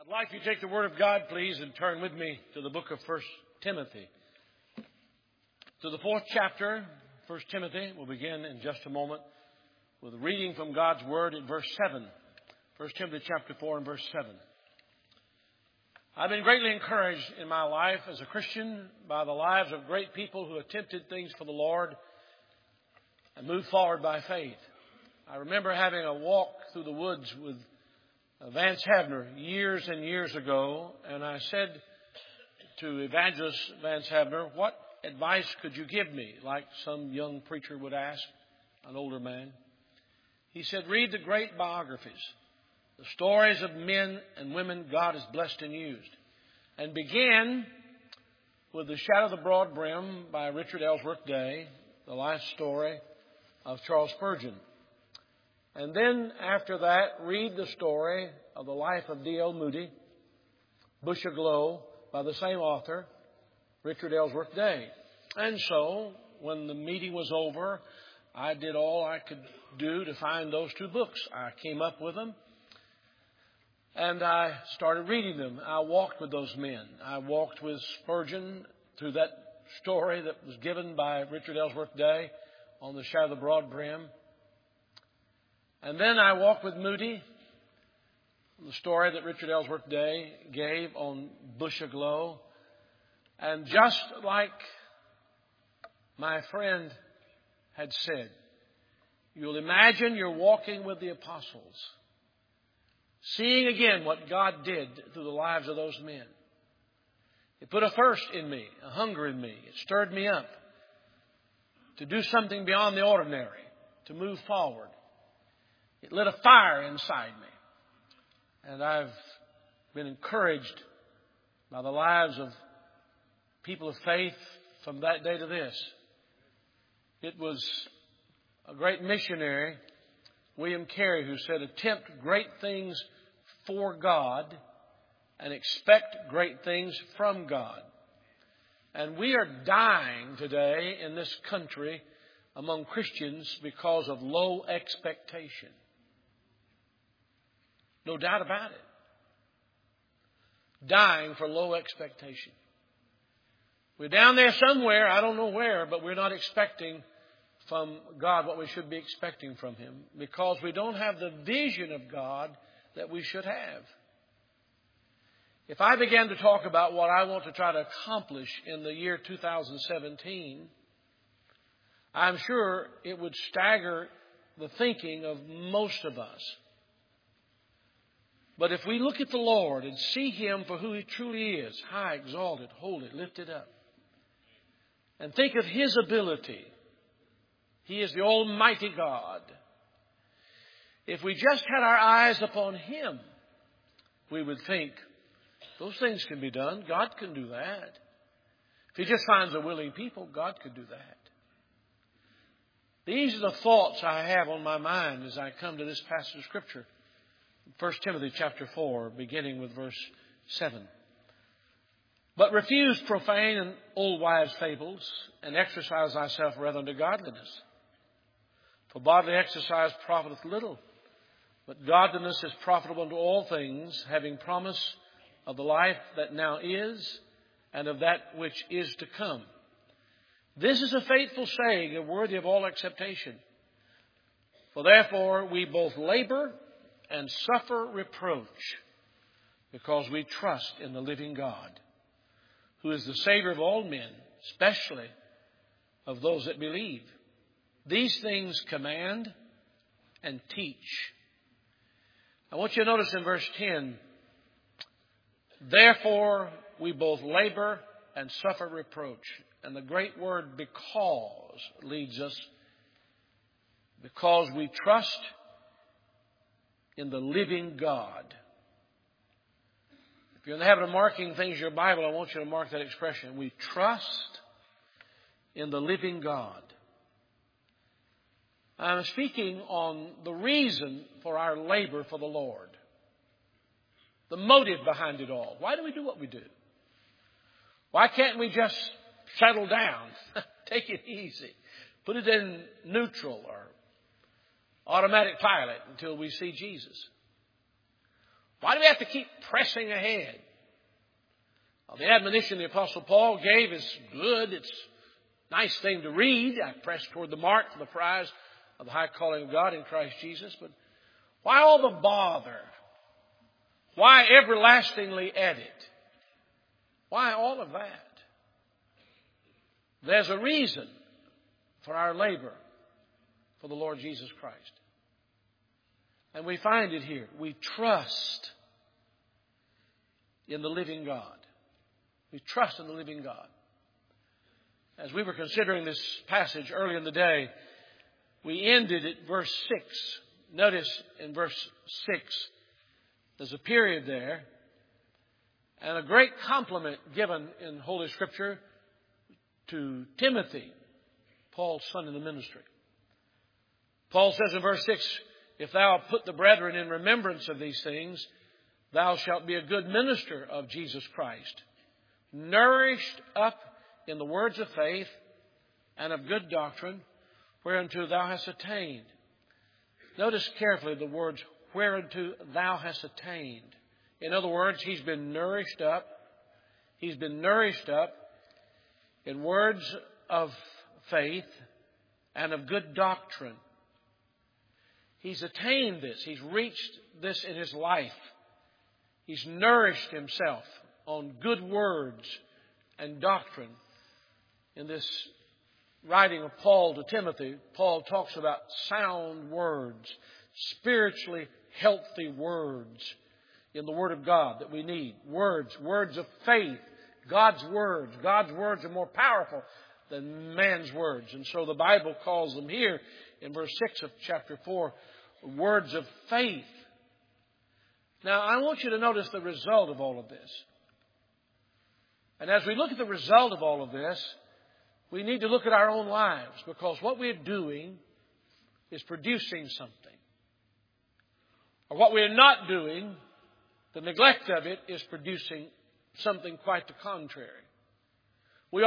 I'd like you to take the Word of God, please, and turn with me to the book of 1 Timothy. To the 4th chapter, 1 Timothy. We'll begin in just a moment with a reading from God's Word in verse 7. 1 Timothy chapter 4 and verse 7. I've been greatly encouraged in my life as a Christian by the lives of great people who attempted things for the Lord and moved forward by faith. I remember having a walk through the woods with Vance Havner years and years ago, and I said to Evangelist Vance Havner, "What advice could you give me?" Like some young preacher would ask an older man. He said, "Read the great biographies, the stories of men and women God has blessed and used, and begin with The Shadow of the Broad Brim by Richard Ellsworth Day, the life story of Charles Spurgeon. And then after that, read the story of the life of D.L. Moody, Bush Aglow, by the same author, Richard Ellsworth Day." And so, when the meeting was over, I did all I could do to find those two books. I came up with them, and I started reading them. I walked with those men. I walked with Spurgeon through that story that was given by Richard Ellsworth Day on The Shadow of the Broad Brim. And then I walked with Moody, the story that Richard Ellsworth Day gave on Bush Aglow. And just like my friend had said, you'll imagine you're walking with the apostles, seeing again what God did through the lives of those men. It put a thirst in me, a hunger in me. It stirred me up to do something beyond the ordinary, to move forward. It lit a fire inside me. And I've been encouraged by the lives of people of faith from that day to this. It was a great missionary, William Carey, who said, "Attempt great things for God and expect great things from God." And we are dying today in this country among Christians because of low expectation. No doubt about it. Dying for low expectation. We're down there somewhere, I don't know where, but we're not expecting from God what we should be expecting from Him because we don't have the vision of God that we should have. If I began to talk about what I want to try to accomplish in the year 2017, I'm sure it would stagger the thinking of most of us. But if we look at the Lord and see Him for who He truly is, high, exalted, holy, lifted up, and think of His ability, He is the Almighty God. If we just had our eyes upon Him, we would think, those things can be done. God can do that. If He just finds a willing people, God could do that. These are the thoughts I have on my mind as I come to this passage of Scripture. 1 Timothy chapter 4, beginning with verse 7. "But refuse profane and old wives' fables, and exercise thyself rather unto godliness. For bodily exercise profiteth little, but godliness is profitable unto all things, having promise of the life that now is, and of that which is to come. This is a faithful saying, and worthy of all acceptation. For therefore we both labor and suffer reproach, because we trust in the living God, who is the Savior of all men, especially of those that believe. These things command and teach." I want you to notice in verse 10, "Therefore we both labor and suffer reproach." And the great word "because" leads us. Because we trust in the living God. If you're in the habit of marking things in your Bible, I want you to mark that expression. We trust in the living God. I'm speaking on the reason for our labor for the Lord. The motive behind it all. Why do we do what we do? Why can't we just settle down, take it easy, put it in neutral or automatic pilot until we see Jesus? Why do we have to keep pressing ahead? Well, the admonition the Apostle Paul gave is good. It's a nice thing to read. I press toward the mark for the prize of the high calling of God in Christ Jesus. But why all the bother? Why everlastingly edit? Why all of that? There's a reason for our labor for the Lord Jesus Christ. And we find it here. We trust in the living God. We trust in the living God. As we were considering this passage early in the day, we ended at verse 6. Notice in verse 6, there's a period there and a great compliment given in Holy Scripture to Timothy, Paul's son in the ministry. Paul says in verse 6, if thou put the brethren in remembrance of these things, thou shalt be a good minister of Jesus Christ, nourished up in the words of faith and of good doctrine, whereunto thou hast attained. Notice carefully the words, whereunto thou hast attained. In other words, he's been nourished up. He's been nourished up in words of faith and of good doctrine. He's attained this. He's reached this in his life. He's nourished himself on good words and doctrine. In this writing of Paul to Timothy, Paul talks about sound words, spiritually healthy words in the Word of God that we need. Words of faith, God's words. God's words are more powerful than man's words. And so the Bible calls them here in verse 6 of chapter 4, words of faith. Now, I want you to notice the result of all of this. And as we look at the result of all of this, we need to look at our own lives, because what we're doing is producing something. Or what we're not doing, the neglect of it, is producing something quite the contrary. We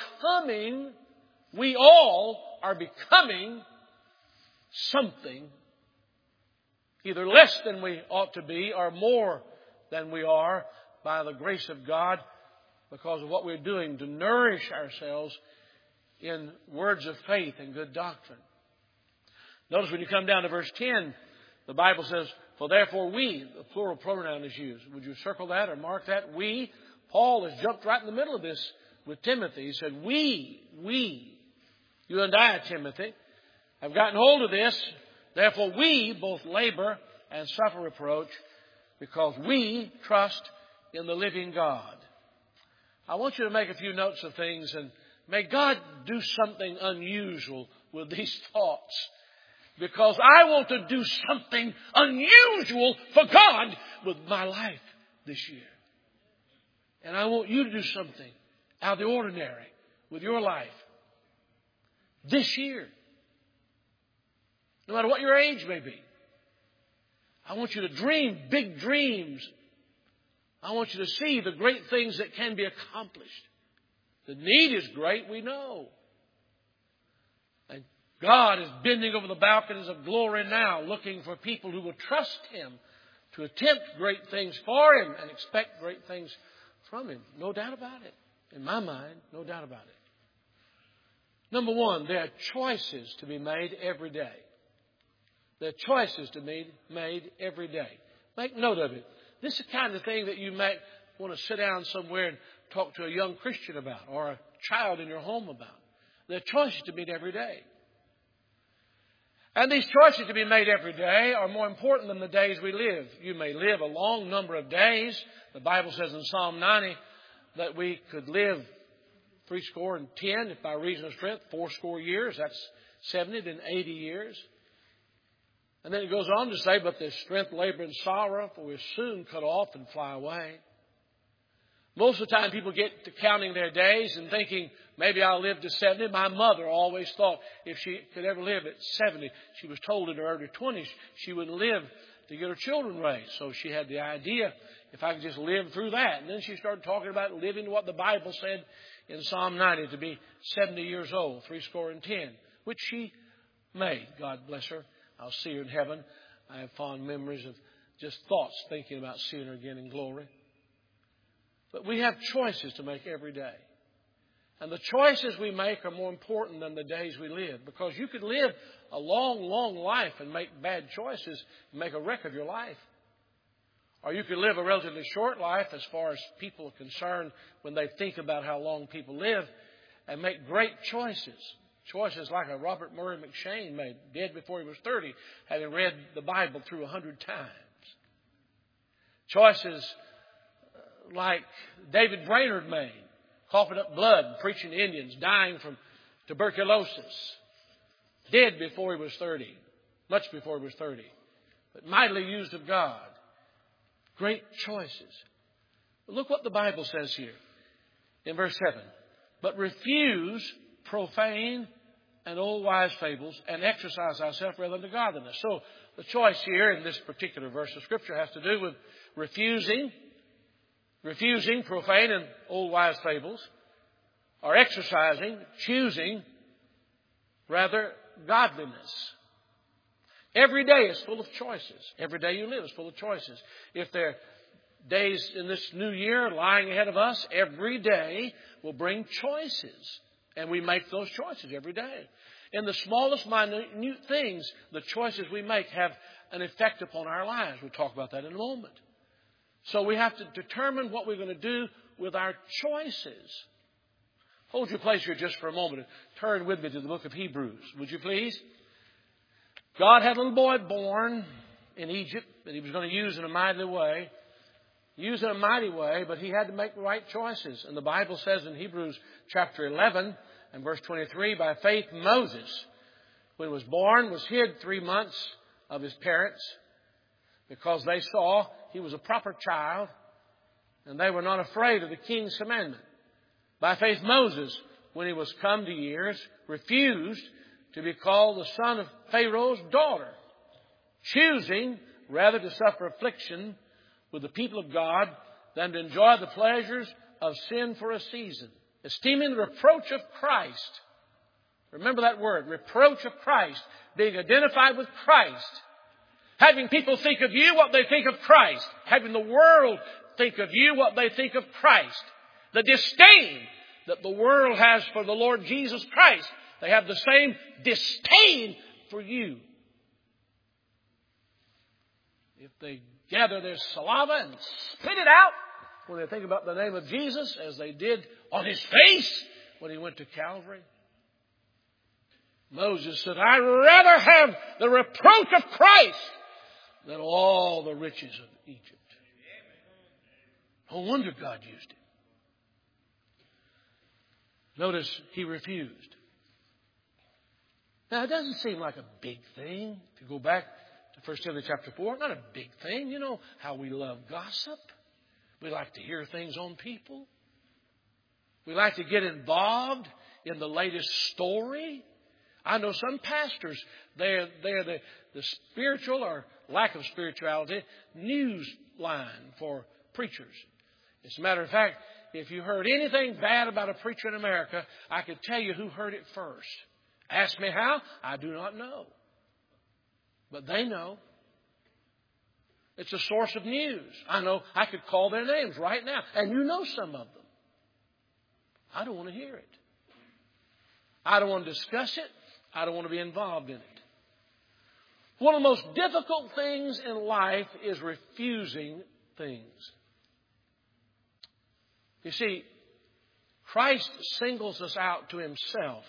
all are becoming something, either less than we ought to be or more than we are, by the grace of God, because of what we're doing to nourish ourselves in words of faith and good doctrine. Notice when you come down to verse 10, the Bible says, for therefore we, the plural pronoun is used. Would you circle that or mark that? We. Paul has jumped right in the middle of this with Timothy. He said, we, you and I, Timothy, have gotten hold of this. Therefore we both labor and suffer reproach, because we trust in the living God. I want you to make a few notes of things, and may God do something unusual with these thoughts, because I want to do something unusual for God with my life this year. And I want you to do something out of the ordinary with your life this year. No matter what your age may be. I want you to dream big dreams. I want you to see the great things that can be accomplished. The need is great, we know. And God is bending over the balconies of glory now, looking for people who will trust Him to attempt great things for Him and expect great things from Him. No doubt about it. In my mind, no doubt about it. Number one, there are choices to be made every day. There are choices to be made every day. Make note of it. This is the kind of thing that you might want to sit down somewhere and talk to a young Christian about, or a child in your home about. There are choices to be made every day. And these choices to be made every day are more important than the days we live. You may live a long number of days. The Bible says in Psalm 90 that we could live 70, if by reason of strength, 80 years. That's 70 then 80 years. And then it goes on to say, but there's strength, labor, and sorrow, for we're soon cut off and fly away. Most of the time people get to counting their days and thinking, maybe I'll live to 70. My mother always thought if she could ever live at 70, she was told in her early 20s she wouldn't live to get her children raised. So she had the idea, if I could just live through that. And then she started talking about living to what the Bible said in Psalm 90, to be 70 years old, 70, which she made. God bless her. I'll see her in heaven. I have fond memories of just thoughts thinking about seeing her again in glory. But we have choices to make every day. And the choices we make are more important than the days we live. Because you could live a long, long life and make bad choices and make a wreck of your life. Or you could live a relatively short life as far as people are concerned when they think about how long people live and make great choices. Choices like a Robert Murray McShane made, dead before he was 30, having read the Bible through 100 times. Choices like David Brainerd made, coughing up blood, preaching to Indians, dying from tuberculosis. Dead before he was 30. Much before he was 30. But mightily used of God. Great choices. But look what the Bible says here in verse 7. But refuse profane and old wise fables and exercise thyself rather unto godliness. So the choice here in this particular verse of Scripture has to do with refusing profane and old wise fables, or exercising, choosing, rather, godliness. Every day is full of choices. Every day you live is full of choices. If there are days in this new year lying ahead of us, every day will bring choices. And we make those choices every day. In the smallest minute things, the choices we make have an effect upon our lives. We'll talk about that in a moment. So we have to determine what we're going to do with our choices. Hold your place here just for a moment and turn with me to the book of Hebrews. Would you please? God had a little boy born in Egypt that he was going to use in a mighty way. Use in a mighty way, but he had to make the right choices. And the Bible says in Hebrews chapter 11 and verse 23, by faith Moses, when he was born, was hid 3 months of his parents because they saw he was a proper child and they were not afraid of the king's commandment. By faith Moses, when he was come to years, refused to be called the son of Pharaoh's daughter, choosing rather to suffer affliction with the people of God than to enjoy the pleasures of sin for a season, esteeming the reproach of Christ. Remember that word, reproach of Christ, being identified with Christ. Having people think of you what they think of Christ. Having the world think of you what they think of Christ. The disdain that the world has for the Lord Jesus Christ, they have the same disdain for you. If they gather their saliva and spit it out when they think about the name of Jesus, as they did on his face when he went to Calvary. Moses said, I'd rather have the reproach of Christ than all the riches of Egypt. No wonder God used him. Notice he refused. Now, it doesn't seem like a big thing. If you go back to 1 Timothy chapter 4, not a big thing. You know how we love gossip. We like to hear things on people. We like to get involved in the latest story. I know some pastors, they're the spiritual or lack of spirituality news line for preachers. As a matter of fact, if you heard anything bad about a preacher in America, I could tell you who heard it first. Ask me how? I do not know. But they know. It's a source of news. I know I could call their names right now. And you know some of them. I don't want to hear it. I don't want to discuss it. I don't want to be involved in it. One of the most difficult things in life is refusing things. You see, Christ singles us out to himself.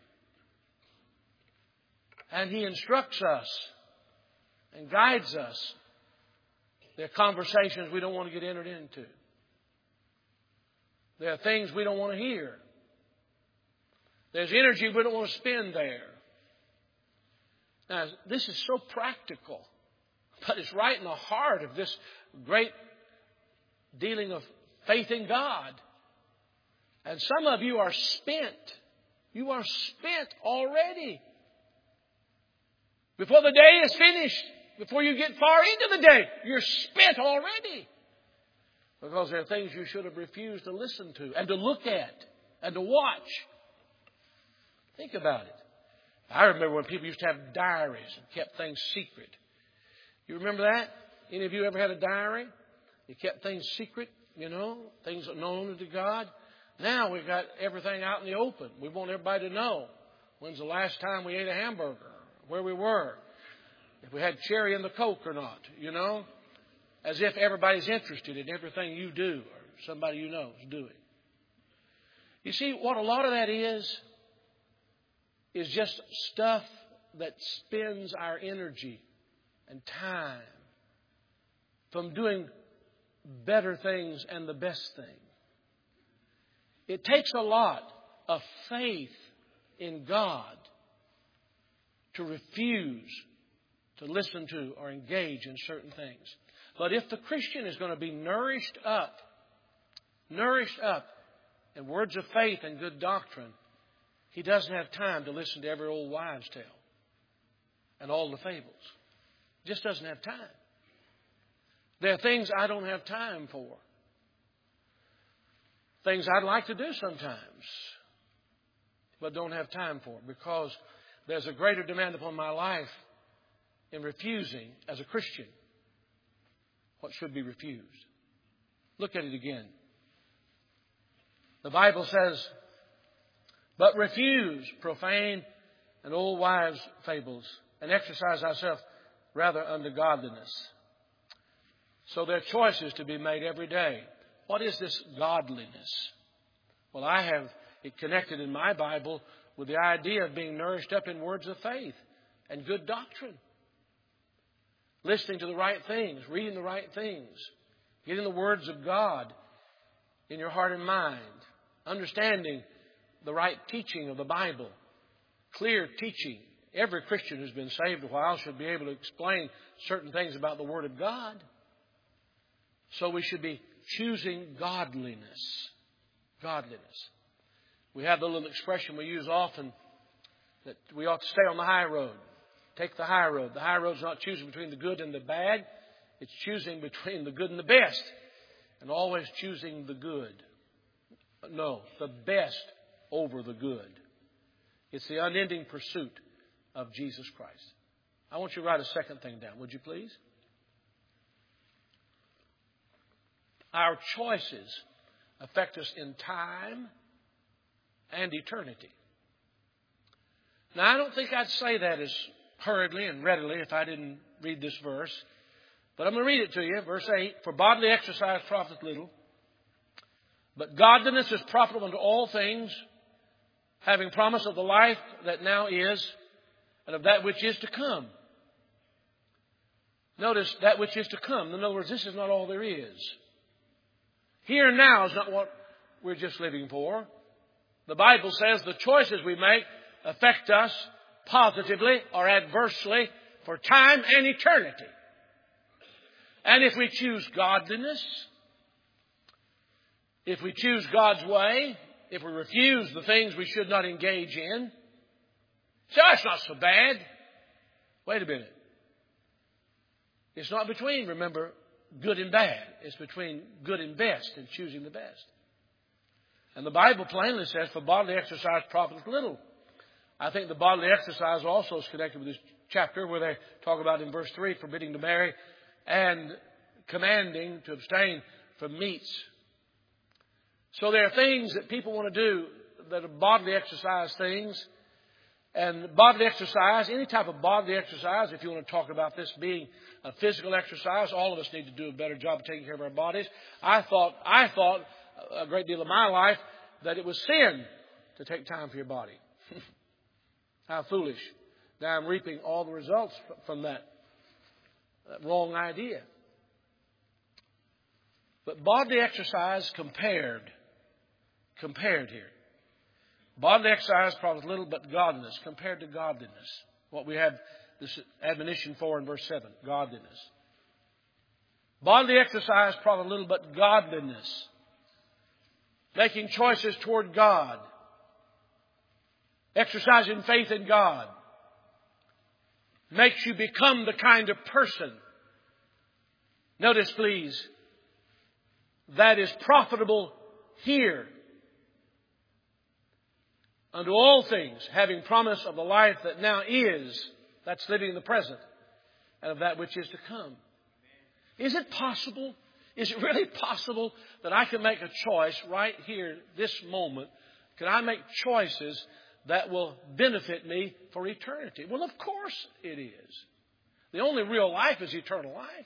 And he instructs us and guides us. There are conversations we don't want to get entered into. There are things we don't want to hear. There's energy we don't want to spend there. Now, this is so practical, but it's right in the heart of this great dealing of faith in God. And some of you are spent. You are spent already. Before the day is finished, before you get far into the day, you're spent already. Because there are things you should have refused to listen to and to look at and to watch. Think about it. I remember when people used to have diaries and kept things secret. You remember that? Any of you ever had a diary? You kept things secret, things known to God. Now we've got everything out in the open. We want everybody to know. When's the last time we ate a hamburger? Where we were? If we had cherry in the Coke or not, As if everybody's interested in everything you do or somebody you know is doing. You see, what a lot of that is just stuff that spends our energy and time from doing better things and the best thing. It takes a lot of faith in God to refuse to listen to or engage in certain things. But if the Christian is going to be nourished up in words of faith and good doctrine, he doesn't have time to listen to every old wives' tale and all the fables. Just doesn't have time. There are things I don't have time for. Things I'd like to do sometimes, but don't have time for because there's a greater demand upon my life in refusing as a Christian what should be refused. Look at it again. The Bible says, but refuse profane and old wives' fables, and exercise ourselves rather unto godliness. So there are choices to be made every day. What is this godliness? Well, I have it connected in my Bible with the idea of being nourished up in words of faith and good doctrine. Listening to the right things, reading the right things, getting the words of God in your heart and mind, understanding the right teaching of the Bible, clear teaching. Every Christian who's been saved a while should be able to explain certain things about the Word of God. So we should be choosing godliness. Godliness. We have the little expression we use often that we ought to stay on the high road. Take the high road. The high road's not choosing between the good and the bad. It's choosing between the good and the best. And always choosing the good. No, the best over the good. It's the unending pursuit of Jesus Christ. I want you to write a second thing down, would you please? Our choices affect us in time and eternity. Now, I don't think I'd say that as hurriedly and readily if I didn't read this verse. But I'm going to read it to you. Verse 8, for bodily exercise profiteth little, but godliness is profitable unto all things, having promise of the life that now is, and of that which is to come. Notice, that which is to come. In other words, this is not all there is. Here and now is not what we're just living for. The Bible says the choices we make affect us positively or adversely for time and eternity. And if we choose godliness, if we choose God's way, if we refuse the things we should not engage in, so it's not so bad. Wait a minute. It's not between, remember, good and bad. It's between good and best and choosing the best. And the Bible plainly says, for bodily exercise profiteth little. I think the bodily exercise also is connected with this chapter where they talk about in verse 3, forbidding to marry and commanding to abstain from meats. So there are things that people want to do that are bodily exercise things. And bodily exercise, any type of bodily exercise, if you want to talk about this being a physical exercise, all of us need to do a better job of taking care of our bodies. I thought a great deal of my life that it was sin to take time for your body. How foolish. Now I'm reaping all the results from that wrong idea. But bodily exercise compared here. Bodily exercise profiteth little, but godliness, compared to godliness. What we have this admonition for in verse 7, godliness. Bodily exercise profiteth little, but godliness. Making choices toward God. Exercising faith in God. Makes you become the kind of person, notice please, that is profitable here. Unto all things, having promise of the life that now is, that's living in the present, and of that which is to come. Is it possible? Is it really possible that I can make a choice right here, this moment? Can I make choices that will benefit me for eternity? Well, of course it is. The only real life is eternal life.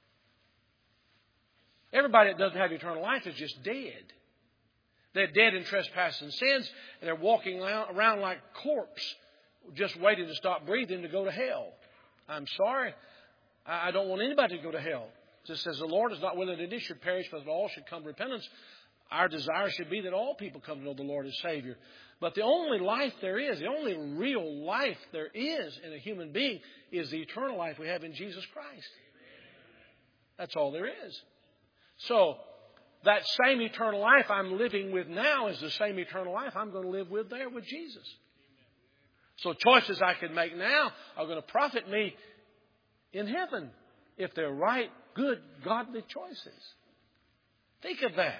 Everybody that doesn't have eternal life is just dead. They're dead in trespass and sins, and they're walking around like a corpse, just waiting to stop breathing to go to hell. I'm sorry. I don't want anybody to go to hell. Just as the Lord is not willing that any should perish, but that all should come to repentance. Our desire should be that all people come to know the Lord as Savior. But the only life there is, the only real life there is in a human being is the eternal life we have in Jesus Christ. That's all there is. So, that same eternal life I'm living with now is the same eternal life I'm going to live with there with Jesus. So choices I can make now are going to profit me in heaven if they're right, good, godly choices. Think of that.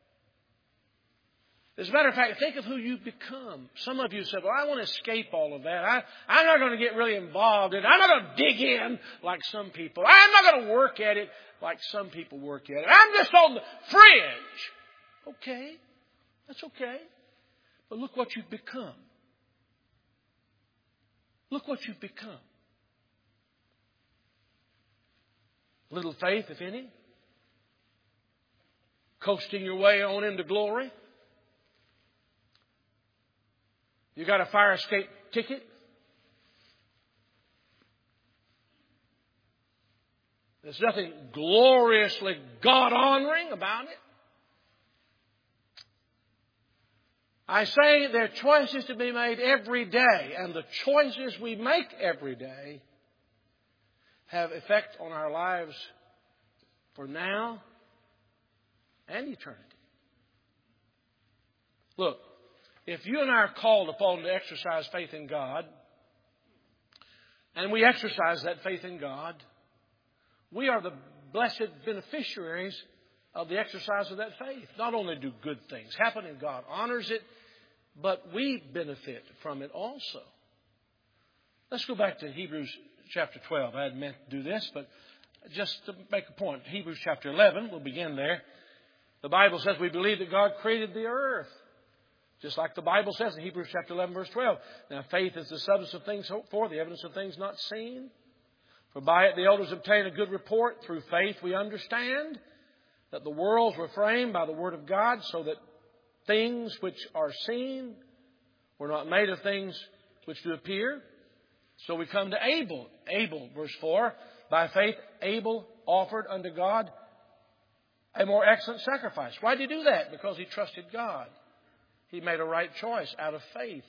As a matter of fact, think of who you become. Some of you said, well, I want to escape all of that. I'm not going to get really involved in it. I'm not going to dig in like some people. I'm not going to work at it like some people work at it. I'm just on the fringe. Okay. That's okay. But look what you've become. Look what you've become. Little faith, if any. Coasting your way on into glory. You got a fire escape ticket? There's nothing gloriously God-honoring about it. I say there are choices to be made every day, and the choices we make every day have effect on our lives for now and eternity. Look, if you and I are called upon to exercise faith in God, and we exercise that faith in God, we are the blessed beneficiaries of the exercise of that faith. Not only do good things happen and God honors it, but we benefit from it also. Let's go back to Hebrews chapter 12. I hadn't meant to do this, but just to make a point. Hebrews chapter 11, we'll begin there. The Bible says we believe that God created the earth. Just like the Bible says in Hebrews chapter 11, verse 12. Now faith is the substance of things hoped for, the evidence of things not seen. For by it the elders obtained a good report. Through faith we understand that the worlds were framed by the word of God, so that things which are seen were not made of things which do appear. So we come to Abel. Abel, verse 4. By faith Abel offered unto God a more excellent sacrifice. Why did he do that? Because he trusted God. He made a right choice out of faith.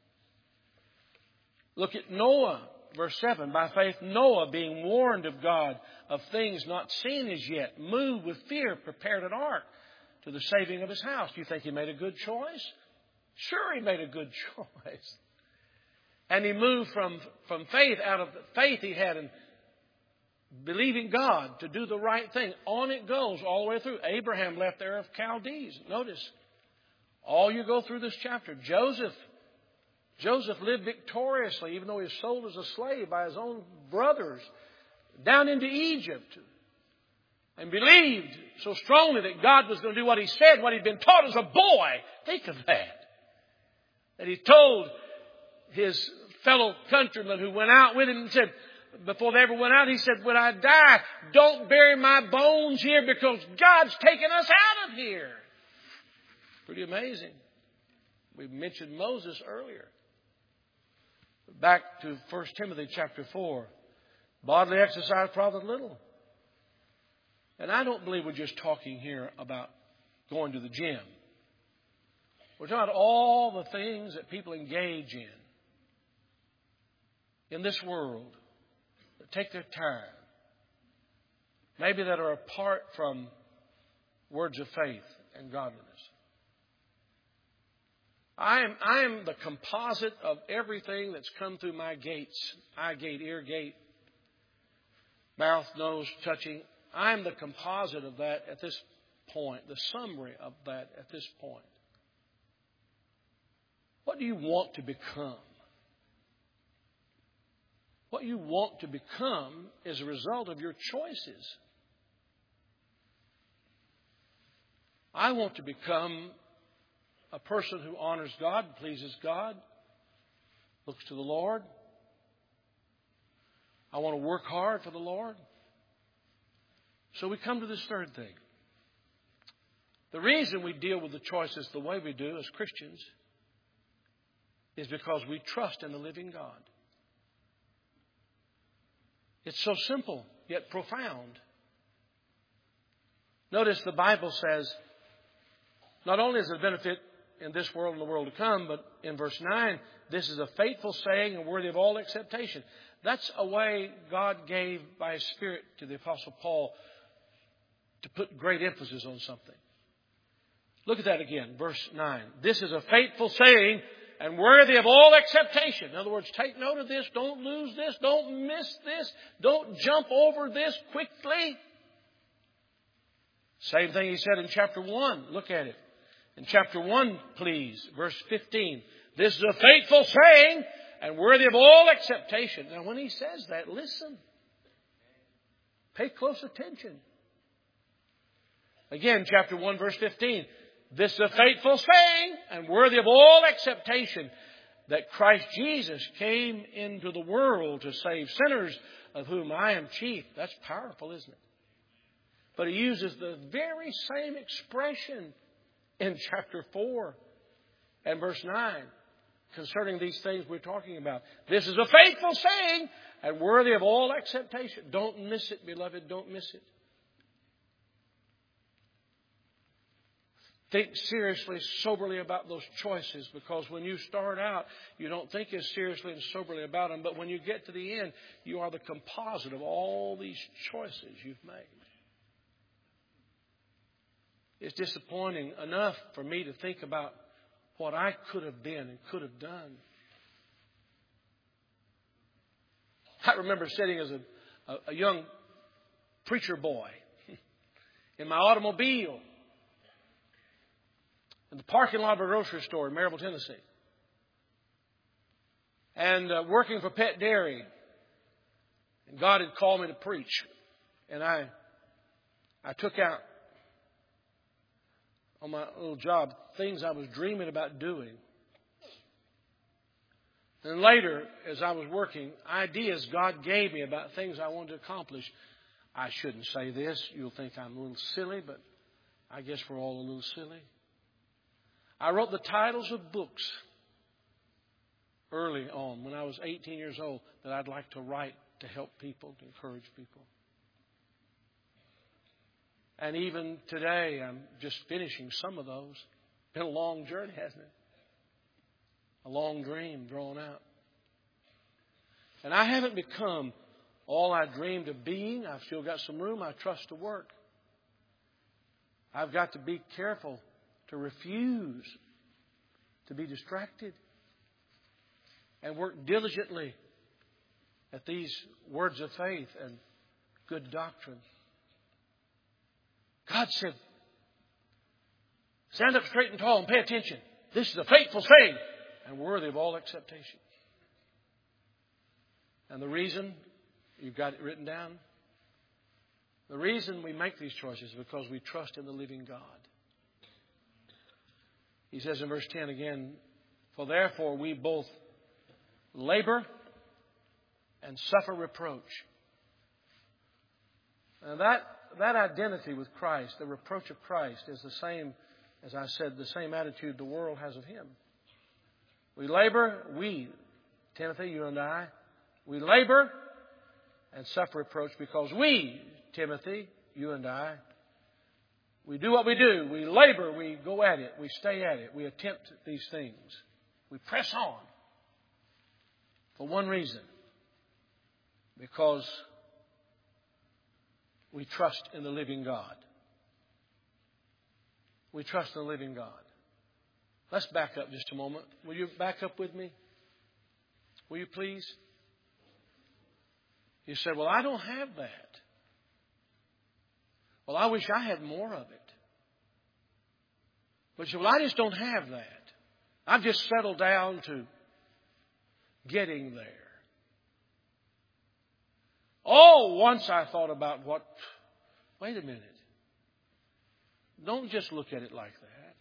Look at Noah, verse 7. By faith Noah, being warned of God of things not seen as yet, moved with fear, prepared an ark to the saving of his house. Do you think he made a good choice? Sure, he made a good choice. And he moved from faith, out of the faith he had in believing God to do the right thing. On it goes all the way through. Abraham left Ur of Chaldees. Notice, all you go through this chapter. Joseph lived victoriously, even though he was sold as a slave by his own brothers, down into Egypt, and believed so strongly that God was going to do what he said, what he'd been taught as a boy. Think of that. That he told his fellow countrymen who went out with him and said, before they ever went out, he said, when I die, don't bury my bones here because God's taken us out of here. Pretty amazing. We mentioned Moses earlier. Back to 1 Timothy chapter 4. Bodily exercise profiteth little. And I don't believe we're just talking here about going to the gym. We're talking about all the things that people engage in this world, that take their time. Maybe that are apart from words of faith and godliness. I am the composite of everything that's come through my gates. Eye gate, ear gate, mouth, nose, touching. I am the composite of that at this point. The summary of that at this point. What do you want to become? What you want to become is a result of your choices. I want to become a person who honors God, pleases God, looks to the Lord. I want to work hard for the Lord. So we come to this third thing. The reason we deal with the choices the way we do as Christians is because we trust in the living God. It's so simple, yet profound. Notice the Bible says, not only is it a benefit in this world and the world to come, but in verse 9, this is a faithful saying and worthy of all acceptation. That's a way God gave by His Spirit to the Apostle Paul to put great emphasis on something. Look at that again, verse 9. This is a faithful saying and worthy of all acceptation. In other words, take note of this. Don't lose this. Don't miss this. Don't jump over this quickly. Same thing he said in chapter 1. Look at it. In chapter 1, please, verse 15. This is a faithful saying and worthy of all acceptation. Now, when he says that, listen. Pay close attention. Again, chapter 1, verse 15. This is a faithful saying and worthy of all acceptation that Christ Jesus came into the world to save sinners, of whom I am chief. That's powerful, isn't it? But he uses the very same expression in chapter 4 and verse 9 concerning these things we're talking about. This is a faithful saying and worthy of all acceptation. Don't miss it, beloved. Don't miss it. Think seriously, soberly about those choices, because when you start out, you don't think as seriously and soberly about them. But when you get to the end, you are the composite of all these choices you've made. It's disappointing enough for me to think about what I could have been and could have done. I remember sitting as a young preacher boy in my automobile in the parking lot of a grocery store in Maryville, Tennessee. And working for Pet Dairy. And God had called me to preach. And I took out on my little job things I was dreaming about doing. And later, as I was working, ideas God gave me about things I wanted to accomplish. I shouldn't say this. You'll think I'm a little silly, but I guess we're all a little silly. I wrote the titles of books early on when I was 18 years old that I'd like to write to help people, to encourage people. And even today, I'm just finishing some of those. Been a long journey, hasn't it? A long dream drawn out. And I haven't become all I dreamed of being. I've still got some room, I trust, to work. I've got to be careful to refuse to be distracted and work diligently at these words of faith and good doctrine. God said, stand up straight and tall and pay attention. This is a faithful saying and worthy of all acceptation. And the reason, you've got it written down, the reason we make these choices is because we trust in the living God. He says in verse 10 again, for therefore we both labor and suffer reproach. And that identity with Christ, the reproach of Christ, is the same, as I said, the same attitude the world has of Him. We labor, Timothy, you and I, we labor and suffer reproach because we, Timothy, you and I, we do what we do. We labor. We go at it. We stay at it. We attempt these things. We press on for one reason. Because we trust in the living God. We trust in the living God. Let's back up just a moment. Will you back up with me? Will you please? You said, well, I don't have that. Well, I wish I had more of it. But you say, well, I just don't have that. I've just settled down to getting there. Oh, once I thought about wait a minute. Don't just look at it like that.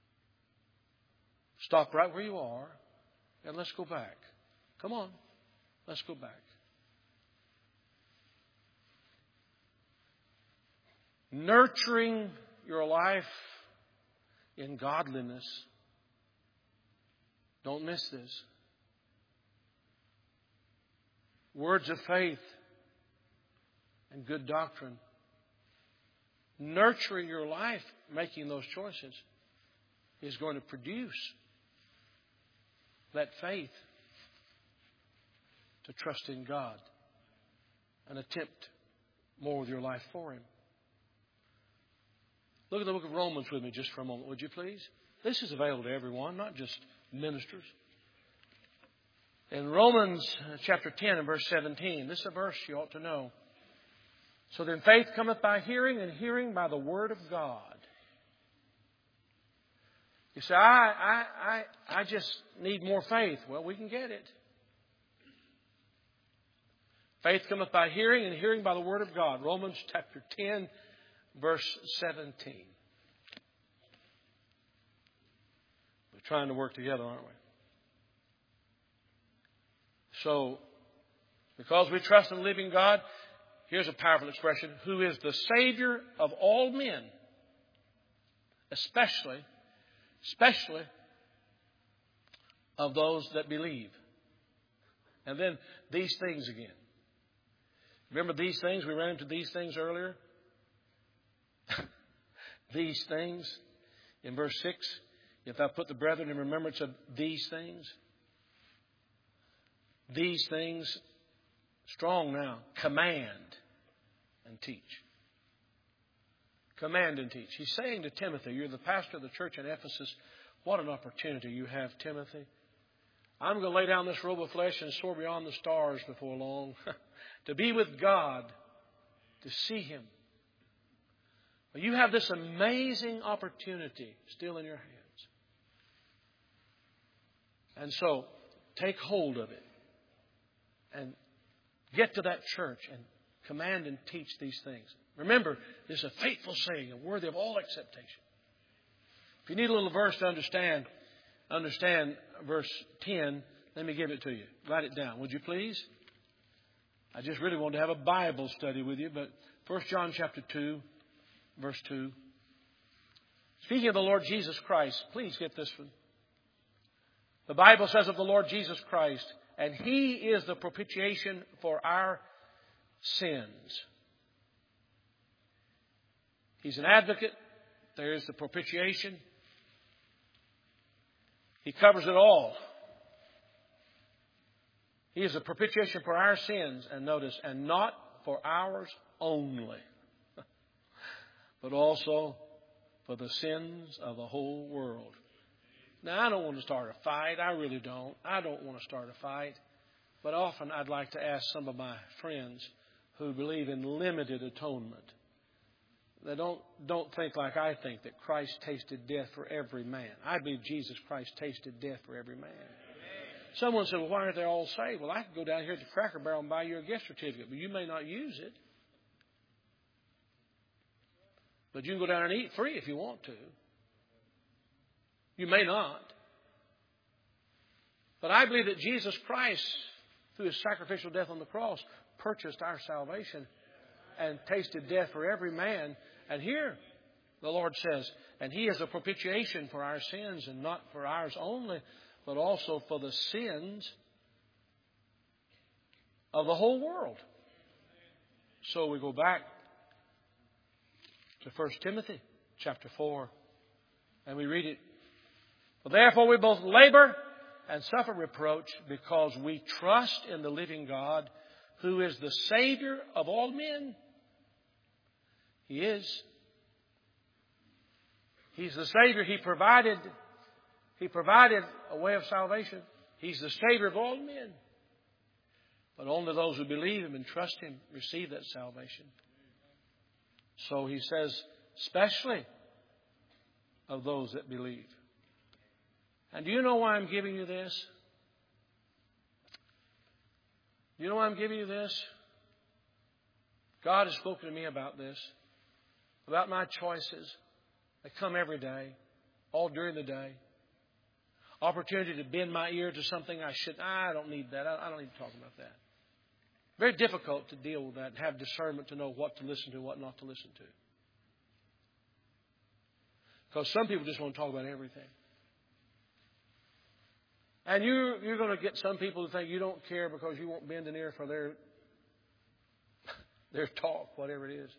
Stop right where you are and let's go back. Come on. Let's go back. Nurturing your life in godliness. Don't miss this. Words of faith and good doctrine. Nurturing your life, making those choices, is going to produce that faith to trust in God and attempt more with your life for Him. Look at the book of Romans with me just for a moment, would you please? This is available to everyone, not just ministers. In Romans chapter 10 and verse 17, this is a verse you ought to know. So then faith cometh by hearing, and hearing by the word of God. You say, I just need more faith. Well, we can get it. Faith cometh by hearing, and hearing by the word of God. Romans chapter 10, verse 17. We're trying to work together, aren't we? So, because we trust in the living God, here's a powerful expression, who is the Savior of all men, especially of those that believe. And then these things again. Remember these things? We ran into these things earlier. These things. In verse 6, if I put the brethren in remembrance of these things. These things, strong now, command and teach. Command and teach. He's saying to Timothy, you're the pastor of the church in Ephesus. What an opportunity you have, Timothy. I'm going to lay down this robe of flesh and soar beyond the stars before long. To be with God, to see Him. Well, you have this amazing opportunity still in your hands. And so, take hold of it. And get to that church and command and teach these things. Remember, this is a faithful saying and worthy of all acceptation. If you need a little verse to understand verse 10, let me give it to you. Write it down, would you please? I just really want to have a Bible study with you, but 1 John chapter 2, verse 2. Speaking of the Lord Jesus Christ, please get this one. The Bible says of the Lord Jesus Christ, and He is the propitiation for our sins. He's an advocate. There is the propitiation. He covers it all. He is a propitiation for our sins. And notice, and not for ours only, but also for the sins of the whole world. Now, I don't want to start a fight. I really don't. I don't want to start a fight. But often I'd like to ask some of my friends who believe in limited atonement. They don't think like I think, that Christ tasted death for every man. I believe Jesus Christ tasted death for every man. Someone said, well, why aren't they all saved? Well, I could go down here at the Cracker Barrel and buy you a gift certificate, but you may not use it. But you can go down and eat free if you want to. You may not. But I believe that Jesus Christ, through His sacrificial death on the cross, purchased our salvation and tasted death for every man. And here, the Lord says, and He is a propitiation for our sins, and not for ours only, but also for the sins of the whole world. So we go back to 1 Timothy chapter 4, and we read it. Therefore we both labor and suffer reproach because we trust in the living God, who is the Savior of all men. He is. He's the Savior. He provided a way of salvation. He's the Savior of all men. But only those who believe Him and trust Him receive that salvation. So He says, especially of those that believe. And do you know why I'm giving you this? Do you know why I'm giving you this? God has spoken to me about this, about my choices. They come every day, all during the day. Opportunity to bend my ear to something I don't need that. I don't need to talk about that. Very difficult to deal with that and have discernment to know what to listen to, what not to listen to. Because some people just want to talk about everything. And you're going to get some people who think you don't care because you won't bend an ear for their talk, whatever it is.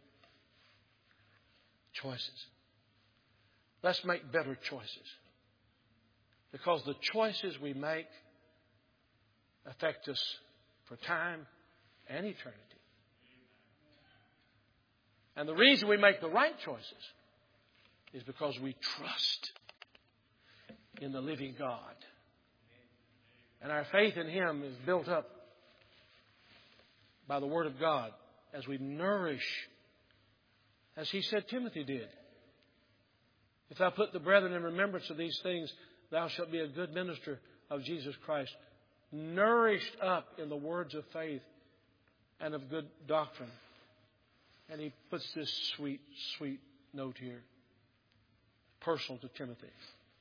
Choices. Let's make better choices. Because the choices we make affect us for time and eternity. And the reason we make the right choices is because we trust in the living God. And our faith in Him is built up by the Word of God as we nourish, as He said Timothy did. If thou put the brethren in remembrance of these things, thou shalt be a good minister of Jesus Christ, nourished up in the words of faith and of good doctrine. And he puts this sweet, sweet note here, personal to Timothy.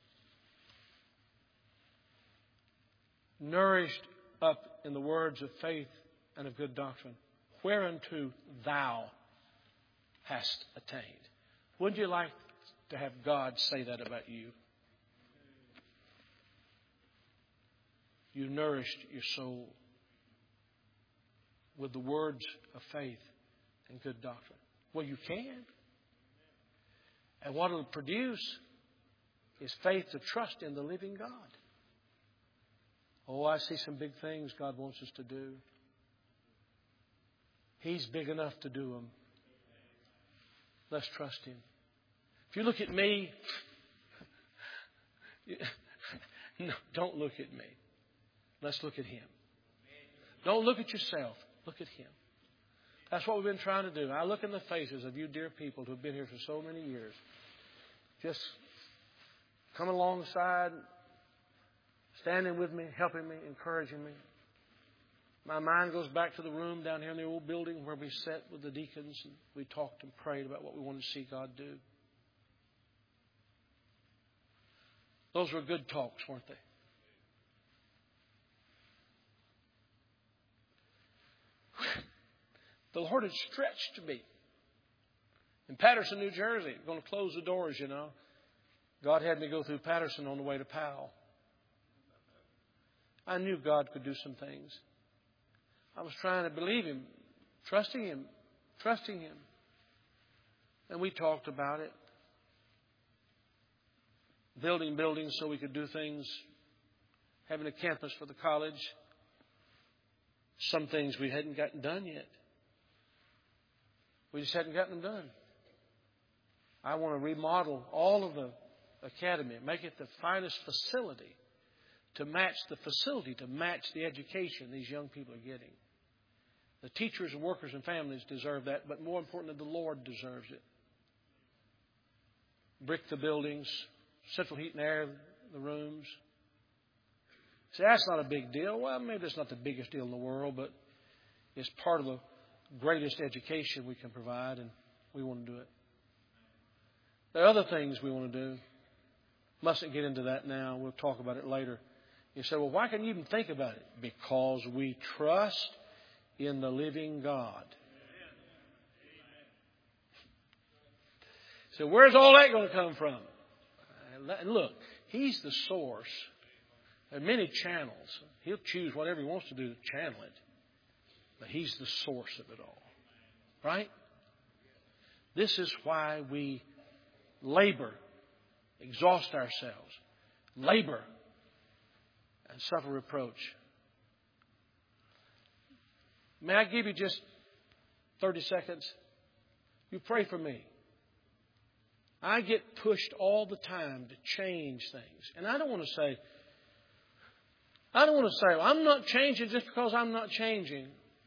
Nourished up in the words of faith and of good doctrine, whereunto thou hast attained. Wouldn't you like to have God say that about you? You nourished your soul with the words of faith and good doctrine. Well, you can. And what it'll produce is faith to trust in the living God. Oh, I see some big things God wants us to do. He's big enough to do them. Let's trust Him. If you look at me, no, don't look at me. Let's look at Him. Don't look at yourself. Look at Him. That's what we've been trying to do. I look in the faces of you dear people who have been here for so many years. Just coming alongside, standing with me, helping me, encouraging me. My mind goes back to the room down here in the old building where we sat with the deacons and we talked and prayed about what we wanted to see God do. Those were good talks, weren't they? The Lord had stretched me. In Patterson, New Jersey, going to close the doors, you know. God had me go through Patterson on the way to Powell. I knew God could do some things. I was trying to believe Him, trusting Him. And we talked about it. Building buildings so we could do things. Having a campus for the college. Some things we hadn't gotten done yet. We just hadn't gotten them done. I want to remodel all of the academy, make it the finest facility to match the education these young people are getting. The teachers and workers and families deserve that, but more importantly, the Lord deserves it. Brick the buildings, central heat and air the rooms. See, that's not a big deal. Well, maybe it's not the biggest deal in the world, but it's part of the greatest education we can provide, and we want to do it. There are other things we want to do. Mustn't get into that now. We'll talk about it later. You say, well, why can you even think about it? Because we trust in the living God. So where's all that going to come from? And look, He's the source. There are many channels. He'll choose whatever He wants to do to channel it. But He's the source of it all. Right? This is why we labor, exhaust ourselves, labor, and suffer reproach. May I give you just 30 seconds? You pray for me. I get pushed all the time to change things. And I don't want to say, well, I'm not changing just because I'm not changing.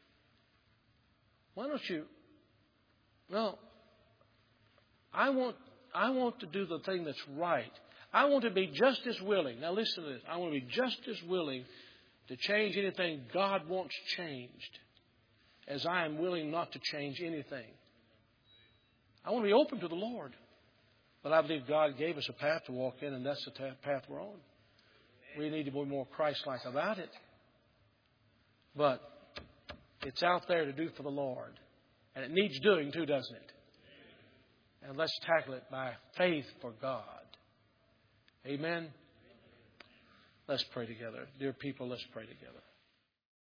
Why don't you? No. I want to do the thing that's right. I want to be just as willing. Now listen to this. I want to be just as willing to change anything God wants changed as I am willing not to change anything. I want to be open to the Lord. But I believe God gave us a path to walk in, and that's the path we're on. We need to be more Christ-like about it. But it's out there to do for the Lord. And it needs doing too, doesn't it? And let's tackle it by faith for God. Amen. Let's pray together. Dear people, let's pray together.